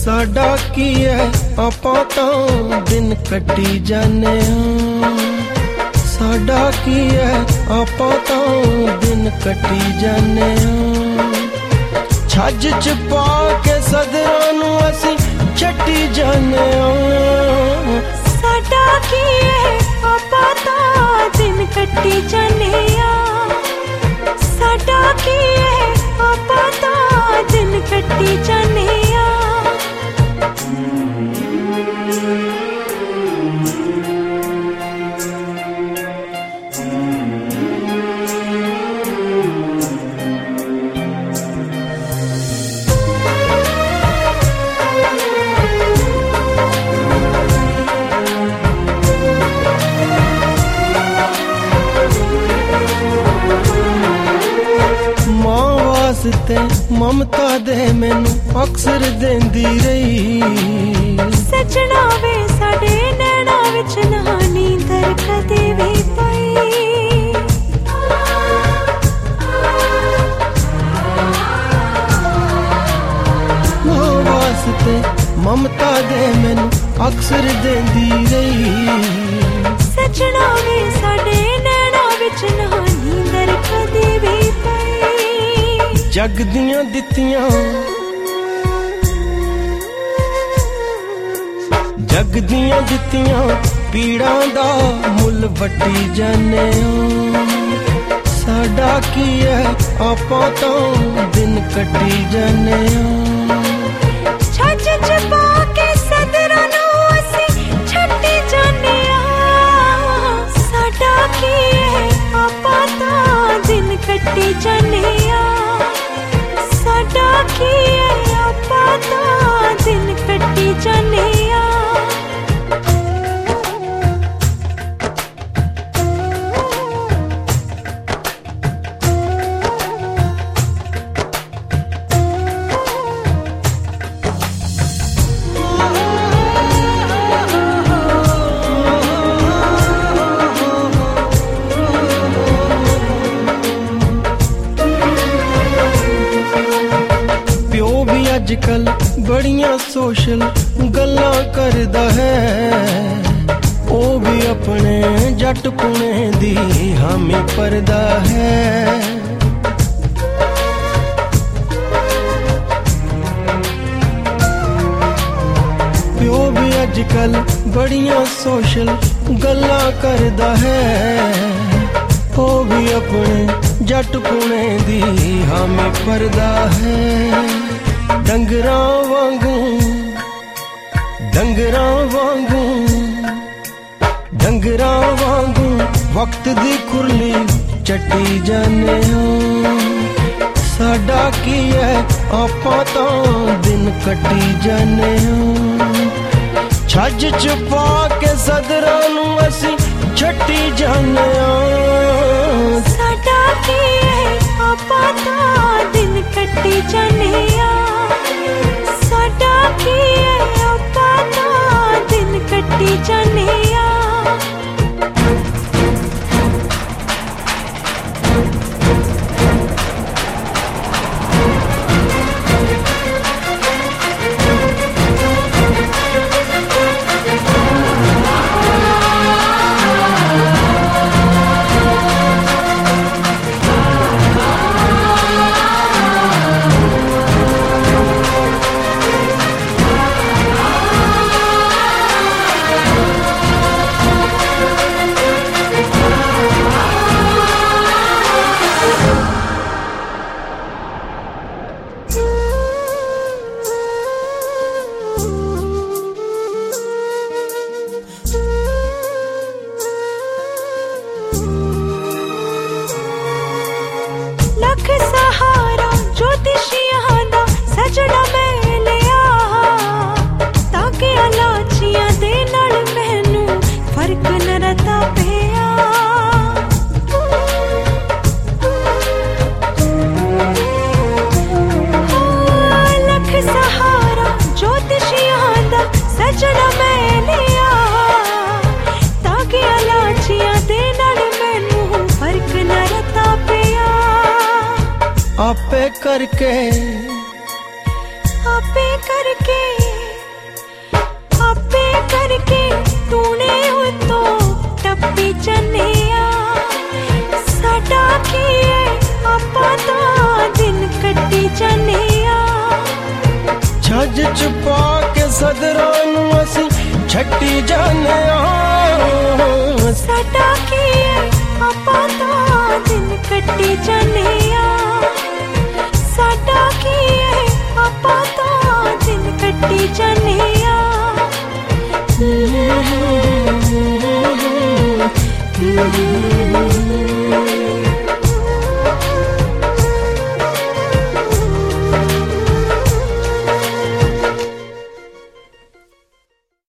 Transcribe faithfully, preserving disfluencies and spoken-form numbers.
साडा की है आपां तां दिन कट्टी जाने साडा की है आपां तां दिन कट्टी जाने छज च पा के सदरां नूं असीं छट्टी जाने साडा की है आपां तां दिन कट्टी जाने साडा की है आपां तां दिन कट्टी जाने ते ममता दे मैनू अक्सर देंदी रही सजना वे साडे नैना विच ना नींदर कदे भी पई मां वास्ते ममता दे मैनू अक्सर देंदी रही सजना वे साडे नैना विच ना नींदर कदे भी पई जग दियां दित्तियां जग दियां दित्तियां पीड़ां दा मुल वट्टी जाने साडा की है आपां तां दिन कट्टी जाने छज च पा के सदरां नूं असीं छट्टी जाने साडा की है आपां तां दिन कट्टी जाने साडा की है आपां तां दिन कट्टी जाने अजकल बड़ियां सोशल गल्लां करदा है ओ भी अपने जट पुणे दी हामी परदा है प्यो भी अजकल बड़ियां सोशल गल्लां करदा है ओ भी अपने जट पुणे दी हामी परदा है डंगरां वांगू डंगरां वांगू डंगरां वांगू वक्त दी खुरली चट्टी जाने साडा की है आपां तां दिन कट्टी जाने छज च पा के सदरां नूं असीं छट्टी जाने साडा की है आपां तां दिन कट्टी जाने साडा की है आपां तां दिन कट्टी जाने सहारा ज्योतिषियां दा सजना मैं लिया ताकि अलाचियां दे नाल मैनू फर्क न रता पिया लख सहारा ज्योतिषियां दा सजना मैं लिया ताकि अलाचियां दे नाल मैनू फर्क न रता पिया आपे करके आपे करके विच पा के सदरां नूं असीं छट्टी जाने आ। साडा की है आपां तां दिन कट्टी जाने